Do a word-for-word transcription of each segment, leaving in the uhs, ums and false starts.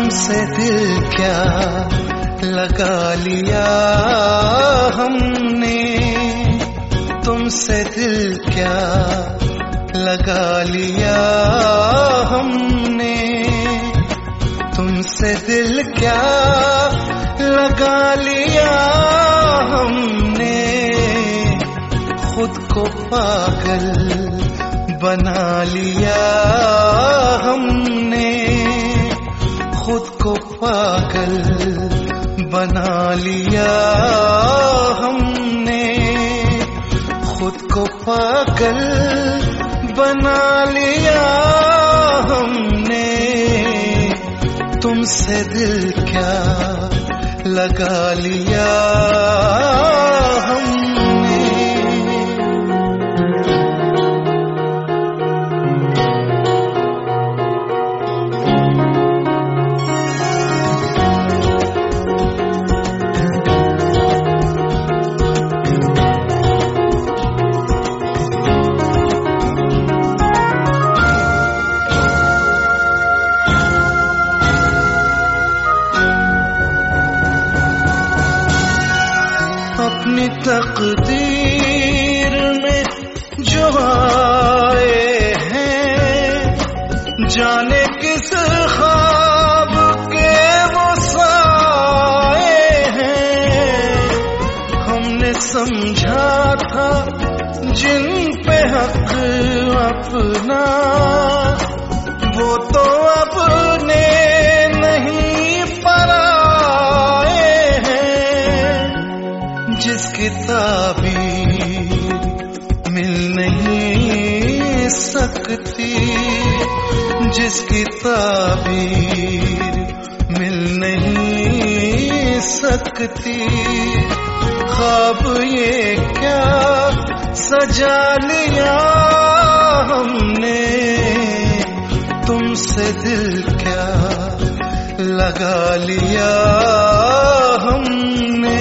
तुमसे दिल क्या लगा लिया हमने, तुमसे दिल क्या लगा लिया हमने, तुमसे दिल क्या लगा लिया हमने, खुद को पागल बना लिया हमने, खुद को पागल बना लिया हमने, खुद को पागल बना लिया हमने, तुमसे दिल क्या लगा लिया हमने। अपनी तकदीर में जो आए हैं, जाने किस ख्वाब के वो साए हैं, हमने समझा था जिन पे हक अपना, वो तो अपने नहीं पराए हैं, जिसकी ताबीर मिल नहीं सकती, जिसकी ताबीर मिल नहीं सकती, ख्वाब ये क्या सजा लिया हमने, तुमसे दिल क्या लगा लिया हमने।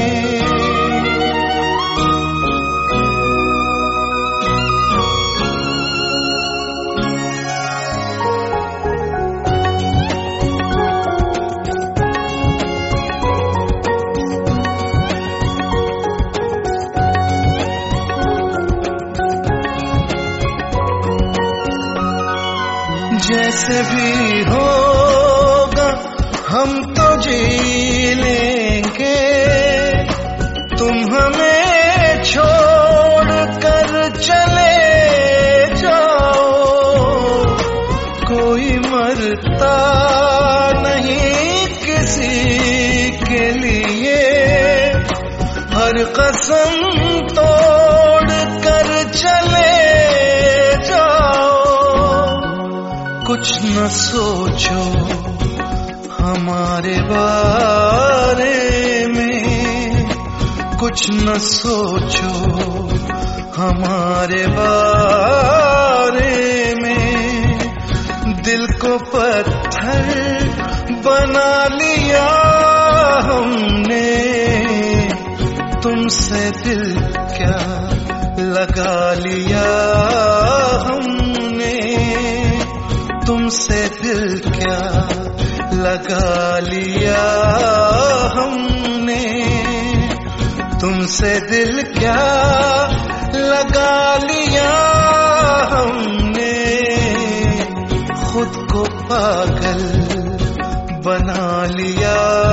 जैसे भी होगा हम तो जी लेंगे, तुम हमें छोड़ कर चले जाओ, कोई मरता नहीं किसी के लिए, हर कसम तोड़ कर चले जाओ, कुछ न सोचो हमारे बारे में, कुछ न सोचो हमारे बारे में, दिल को पत्थर बना लिया हमने, तुमसे दिल क्या लगा लिया हमने, तुमसे दिल क्या लगा लिया हमने, तुमसे दिल क्या लगा लिया हमने, खुद को पागल बना लिया।